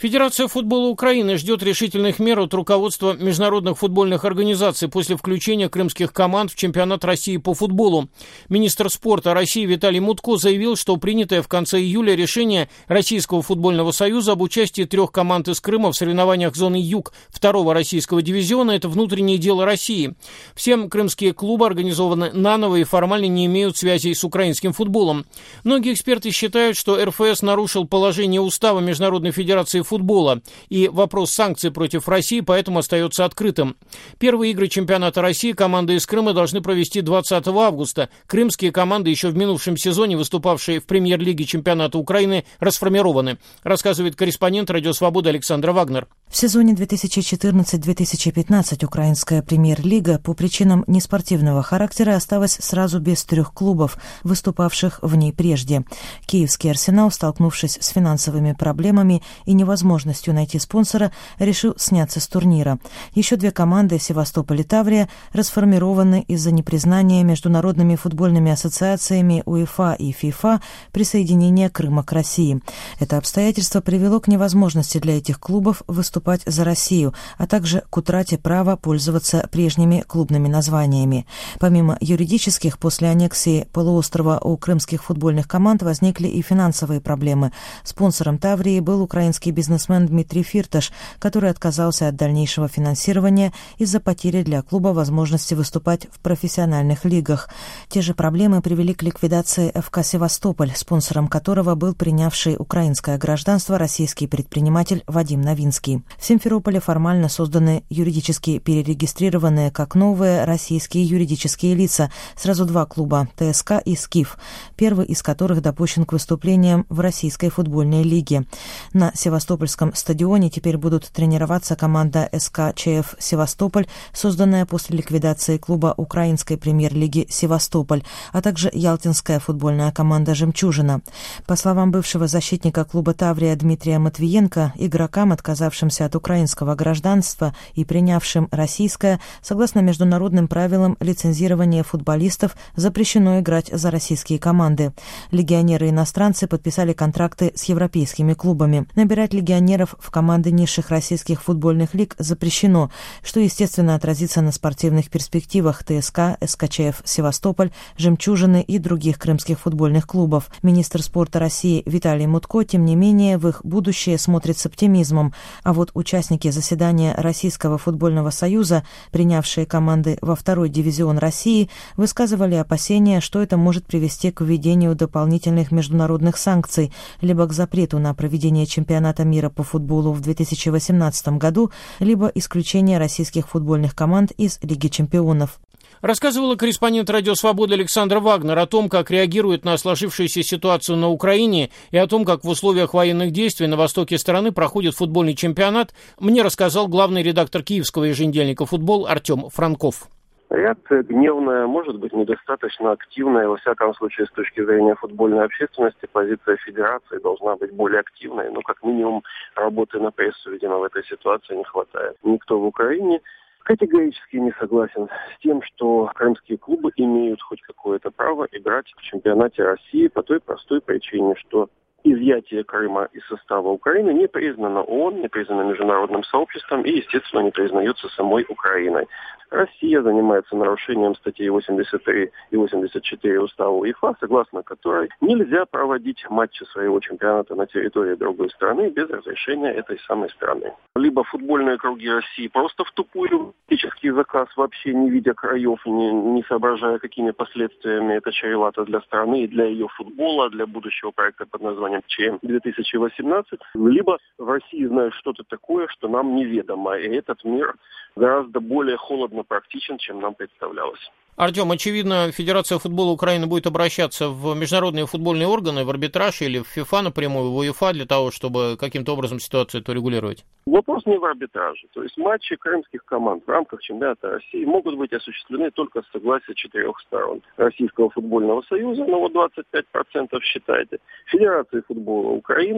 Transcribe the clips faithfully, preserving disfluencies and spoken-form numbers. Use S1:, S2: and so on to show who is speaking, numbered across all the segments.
S1: Федерация футбола Украины ждет решительных мер от руководства международных футбольных организаций после включения крымских команд в чемпионат России по футболу. Министр спорта России Виталий Мутко заявил, что принятое в конце июля решение Российского футбольного союза об участии трех команд из Крыма в соревнованиях зоны Юг второго российского дивизиона – это внутреннее дело России. Все крымские клубы организованы наново и формально не имеют связей с украинским футболом. Многие эксперты считают, что эр эф эс нарушил положение устава Международной Федерации футбола, и вопрос санкций против России поэтому остается открытым. Первые игры чемпионата России команды из Крыма должны провести двадцатого августа. Крымские команды, еще в минувшем сезоне выступавшие в премьер-лиге чемпионата Украины, расформированы, рассказывает корреспондент «Радио Свобода» Александра Вагнер.
S2: В сезоне две тысячи четырнадцать — две тысячи пятнадцать украинская премьер-лига по причинам неспортивного характера осталась сразу без трех клубов, выступавших в ней прежде. Киевский «Арсенал», столкнувшись с финансовыми проблемами и невозможностью найти спонсора, решил сняться с турнира. Еще две команды, Севастополь и Таврия, расформированы из-за непризнания международными футбольными ассоциациями УЕФА и ФИФА присоединения Крыма к России. Это обстоятельство привело к невозможности для этих клубов выступать за Россию, а также к утрате права пользоваться прежними клубными названиями. Помимо юридических, после аннексии полуострова у крымских футбольных команд возникли и финансовые проблемы. Спонсором Таврии был украинский бизнесмен Дмитрий Фирташ, который отказался от дальнейшего финансирования из-за потери для клуба возможности выступать в профессиональных лигах. Те же проблемы привели к ликвидации эф ка «Севастополь», спонсором которого был принявший украинское гражданство российский предприниматель Вадим Новинский. В Симферополе формально созданы юридически перерегистрированные как новые российские юридические лица, сразу два клуба – тэ эс ка и «Скиф», первый из которых допущен к выступлениям в Российской футбольной лиге. На Севастопольском стадионе теперь будут тренироваться команда эс ка че эф «Севастополь», созданная после ликвидации клуба украинской премьер-лиги «Севастополь», а также ялтинская футбольная команда «Жемчужина». По словам бывшего защитника клуба «Таврия» Дмитрия Матвиенко, игрокам, отказавшимся от украинского гражданства и принявшим российское, согласно международным правилам лицензирования футболистов, запрещено играть за российские команды. Легионеры-иностранцы подписали контракты с европейскими клубами. Набирать легионеров в команды низших российских футбольных лиг запрещено, что, естественно, отразится на спортивных перспективах тэ эс ка, эс ка че эф «Севастополь», «Жемчужины» и других крымских футбольных клубов. Министр спорта России Виталий Мутко, тем не менее, в их будущее смотрит с оптимизмом. А вот участники заседания Российского футбольного союза, принявшие команды во второй дивизион России, высказывали опасения, что это может привести к введению дополнительных международных санкций, либо к запрету на проведение чемпионата мира по футболу в две тысячи восемнадцатом году, либо исключение российских футбольных команд из Лиги чемпионов.
S1: Рассказывала корреспондент «Радио Свобода» Александра Вагнер о том, как реагирует на сложившуюся ситуацию на Украине и о том, как в условиях военных действий на востоке страны проходит футбольный чемпионат, мне рассказал главный редактор киевского еженедельника «Футбол» Артем Франков.
S3: Реакция гневная, может быть, недостаточно активная. Во всяком случае, с точки зрения футбольной общественности, позиция федерации должна быть более активной. Но, как минимум, работы на прессу, видимо, в этой ситуации не хватает. Никто в Украине категорически не согласен с тем, что крымские клубы имеют хоть какое-то право играть в чемпионате России по той простой причине, что изъятие Крыма из состава Украины не признано ООН, не признано международным сообществом и, естественно, не признается самой Украиной. Россия занимается нарушением статей восемьдесят три и восемьдесят четыре Устава УЕФА, согласно которой нельзя проводить матчи своего чемпионата на территории другой страны без разрешения этой самой страны. Либо футбольные круги России просто в тупую политический заказ, вообще не видя краев, не, не соображая, какими последствиями это чревато для страны и для ее футбола, для будущего проекта под названием ЧМ две тысячи восемнадцать, либо в России знают что-то такое, что нам неведомо, и этот мир гораздо более холодно практичен, чем нам представлялось.
S1: Артем, очевидно, Федерация футбола Украины будет обращаться в международные футбольные органы, в арбитраж или в ФИФА напрямую, в УЕФА, для того, чтобы каким-то образом ситуацию эту регулировать?
S3: Вопрос не в арбитраже. То есть матчи крымских команд в рамках чемпионата России могут быть осуществлены только с согласия четырех сторон. Российского футбольного союза, ну вот двадцать пять процентов считайте, Федерации футбола Украины,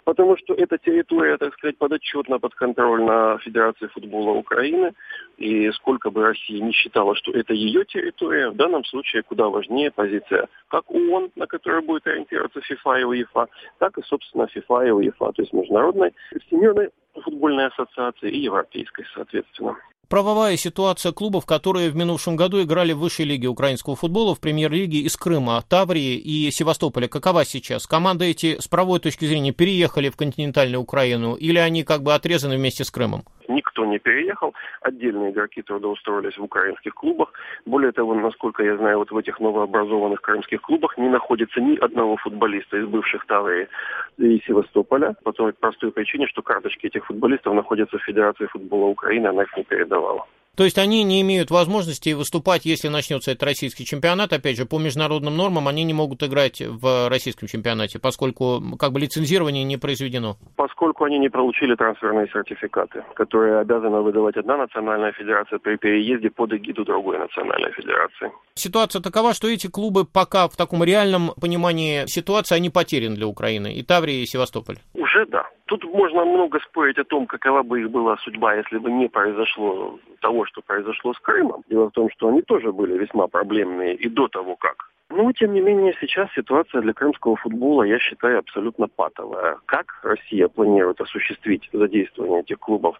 S3: потому что эта территория, так сказать, подотчетна, подконтрольна Федерации футбола Украины, и сколько бы Россия не считала, что это ее территория, в данном случае куда важнее позиция как ООН, на которой будет ориентироваться ФИФА и УЕФА, так и, собственно, ФИФА и УЕФА, то есть Международной, Всемирной футбольной ассоциации и Европейской, соответственно.
S1: Правовая ситуация клубов, которые в минувшем году играли в высшей лиге украинского футбола, в премьер-лиге из Крыма, Таврии и Севастополя, какова сейчас? Команды эти с правовой точки зрения переехали в континентальную Украину или они как бы отрезаны вместе с Крымом?
S3: Никто не переехал, отдельные игроки трудоустроились в украинских клубах. Более того, насколько я знаю, вот в этих новообразованных крымских клубах не находится ни одного футболиста из бывших Таврии и Севастополя, по той простой причине, что карточки этих футболистов находятся в Федерации футбола Украины, она их не передавала.
S1: То есть они не имеют возможности выступать, если начнется этот российский чемпионат. Опять же, по международным нормам они не могут играть в российском чемпионате, поскольку как бы лицензирование не произведено.
S3: Поскольку они не получили трансферные сертификаты, которые обязана выдавать одна национальная федерация при переезде под эгиду другой национальной федерации.
S1: Ситуация такова, что эти клубы пока в таком реальном понимании ситуации, они потеряны для Украины. И Таврия, и Севастополь.
S3: Уже да. Тут можно много спорить о том, какова бы их была судьба, если бы не произошло того, что произошло с Крымом. Дело в том, что они тоже были весьма проблемные и до того как. Но, тем не менее, сейчас ситуация для крымского футбола, я считаю, абсолютно патовая. Как Россия планирует осуществить задействование этих клубов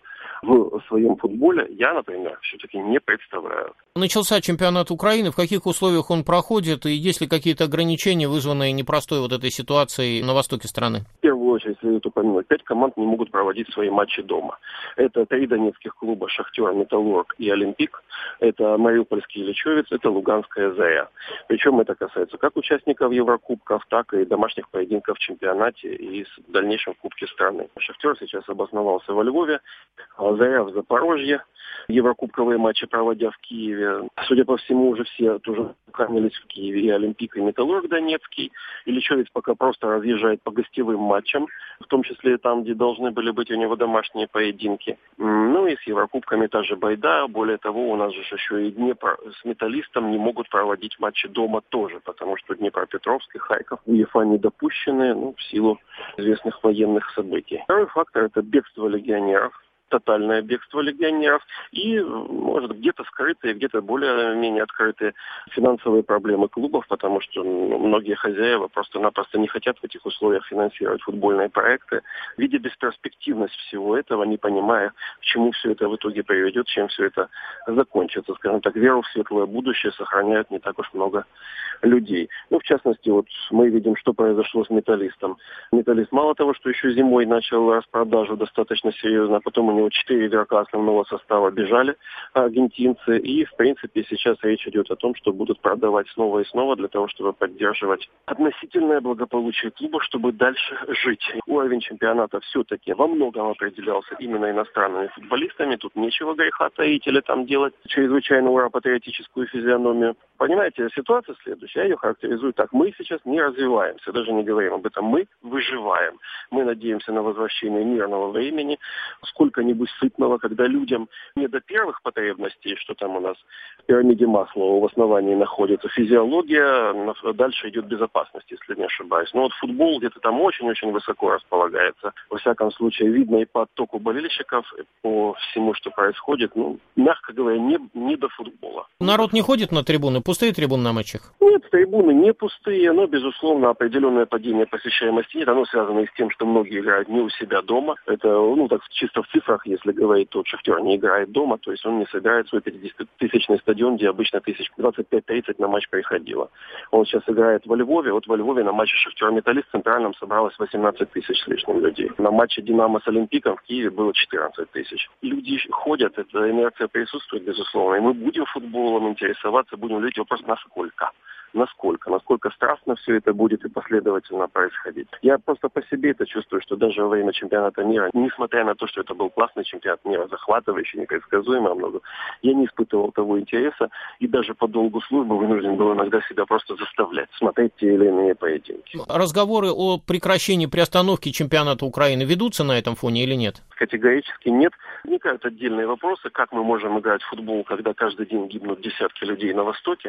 S3: в своем футболе, я, например, все-таки не представляю.
S1: Начался чемпионат Украины, в каких условиях он проходит, и есть ли какие-то ограничения, вызванные непростой вот этой ситуацией на востоке страны?
S3: В первую очередь следует упомянуть, пять команд не могут проводить свои матчи дома. Это три донецких клуба «Шахтер», «Металлург» и «Олимпик». Это Мариупольский «Ильичевец», это Луганская «Заря». Причем это касается как участников Еврокубков, так и домашних поединков в чемпионате и в дальнейшем Кубке страны. «Шахтер» сейчас обосновался во Львове, «Заря» в Запорожье. Еврокубковые матчи проводя в Киеве. Судя по всему, уже все тоже уканились в Киеве. И «Олимпик», и «Металлург» Донецкий. Ильичевец пока просто разъезжает по гостевым матчам, в том числе и там, где должны были быть у него домашние поединки. Ну и с Еврокубками та же байда. Более того, у нас же еще и Днепр с «Металлистом» не могут проводить матчи дома тоже, потому что Днепропетровск и Харьков в УЕФА не допущены, ну, в силу известных военных событий. Второй фактор – это бегство легионеров. Тотальное бегство легионеров и, может, где-то скрытые, где-то более-менее открытые финансовые проблемы клубов, потому что ну, многие хозяева просто-напросто не хотят в этих условиях финансировать футбольные проекты, видя бесперспективность всего этого, не понимая, к чему все это в итоге приведет, чем все это закончится. Скажем так, веру в светлое будущее сохраняют не так уж много людей. Ну, в частности, вот мы видим, что произошло с «Металлистом». «Металлист» мало того, что еще зимой начал распродажу достаточно серьезно, а потом у него четыре игрока основного состава бежали, аргентинцы, и, в принципе, сейчас речь идет о том, что будут продавать снова и снова для того, чтобы поддерживать относительное благополучие клуба, чтобы дальше жить. Уровень чемпионата все-таки во многом определялся именно иностранными футболистами, тут нечего греха таить или там делать чрезвычайно ура-патриотическую физиономию. Понимаете, ситуация следующая, я ее характеризую так. Мы сейчас не развиваемся, даже не говорим об этом, мы выживаем. Мы надеемся на возвращение мирного времени, сколько-нибудь сытного, когда людям не до первых потребностей, что там у нас в пирамиде Маслоу в основании находится физиология, дальше идет безопасность, если не ошибаюсь. Но вот футбол где-то там очень-очень высоко располагается. Во всяком случае, видно и по оттоку болельщиков, и по всему, что происходит, ну, мягко говоря, не, не до футбола.
S1: Народ не ходит на трибуны? Пустые трибуны на матчах?
S3: Нет, трибуны не пустые, но, безусловно, определенное падение посещаемости нет. Оно связано и с тем, что многие играют не у себя дома. Это, ну, так чисто в цифрах, если говорить, то «Шахтер» не играет дома, то есть он не собирает свой пятидесятитысячный стадион, где обычно тысяч двадцать пять тридцать на матч приходило. Он сейчас играет во Львове. Вот во Львове на матче «Шахтер-Металлист» в Центральном собралось восемнадцать тысяч с лишним людей. На матче «Динамо» с «Олимпиком» в Киеве было четырнадцать тысяч. Люди ходят, эта инерция присутствует, безусловно. И мы будем футболом интересоваться, будем видеть вопрос насколько. Насколько, насколько страстно все это будет и последовательно происходить. Я просто по себе это чувствую, что даже во время чемпионата мира, несмотря на то, что это был классный чемпионат мира, захватывающий, непредсказуемый много, я не испытывал того интереса и даже по долгу службы вынужден был иногда себя просто заставлять смотреть те или иные поединки.
S1: Разговоры о прекращении, приостановке чемпионата Украины ведутся на этом фоне или нет?
S3: Категорически нет. Возникают отдельные вопросы, как мы можем играть в футбол, когда каждый день гибнут десятки людей на Востоке.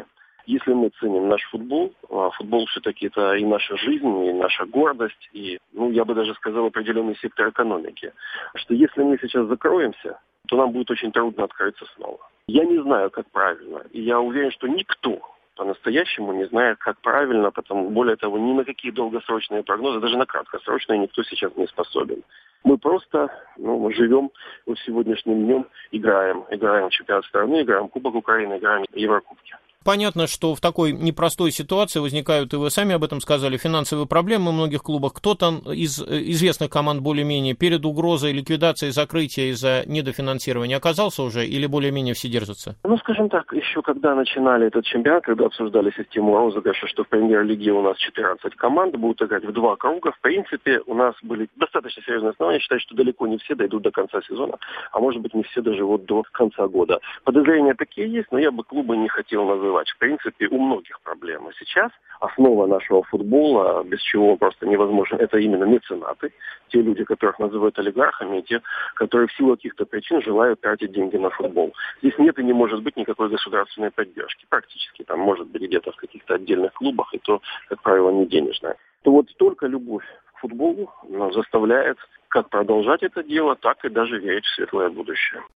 S3: Если мы ценим наш футбол, а футбол все-таки это и наша жизнь, и наша гордость, и, ну, я бы даже сказал, определенный сектор экономики, что если мы сейчас закроемся, то нам будет очень трудно открыться снова. Я не знаю, как правильно, и я уверен, что никто по-настоящему не знает, как правильно, потому, более того, ни на какие долгосрочные прогнозы, даже на краткосрочные никто сейчас не способен. Мы просто, ну, мы живем вот сегодняшним днем, играем, играем в чемпионат страны, играем в Кубок Украины, играем в Еврокубки.
S1: Понятно, что в такой непростой ситуации возникают, и вы сами об этом сказали, финансовые проблемы в многих клубах. Кто-то из известных команд более-менее перед угрозой ликвидации, закрытия из-за недофинансирования оказался уже или более-менее все держатся?
S3: Ну, скажем так, еще когда начинали этот чемпионат, когда обсуждали систему розыгрыша, что в премьер-лиге у нас четырнадцать команд, будут играть в два круга, в принципе, у нас были достаточно серьезные основания считать, что далеко не все дойдут до конца сезона, а может быть не все доживут до конца года. Подозрения такие есть, но я бы клубы не хотел называть. В принципе, у многих проблемы. Сейчас основа нашего футбола, без чего просто невозможно, это именно меценаты. Те люди, которых называют олигархами, и те, которые в силу каких-то причин желают тратить деньги на футбол. Здесь нет и не может быть никакой государственной поддержки. Практически там может быть где-то в каких-то отдельных клубах, и то, как правило, не денежная. То вот только любовь к футболу нас заставляет как продолжать это дело, так и даже верить в светлое будущее.